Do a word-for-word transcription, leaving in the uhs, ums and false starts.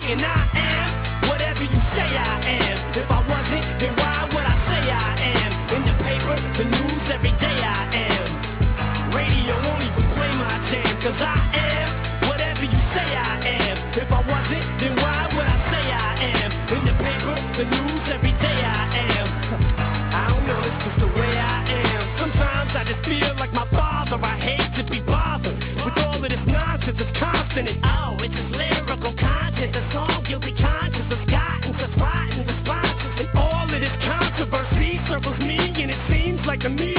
and I am whatever you say I am. If I wasn't, then why would I say I am? In the paper, the news, every day I am. Radio won't even play my jam, cause I am whatever you say I am. If I wasn't, then why would I say I am? In the paper, the news, every day I am. I don't know, it's just the way I am. Sometimes I just feel like my father. I hate to be bothered with all of this nonsense. It's constant. And oh, it's just lyrical content. The song guilty conscience has gotten such rotten responses. And all of this controversy circles me, and it seems like to me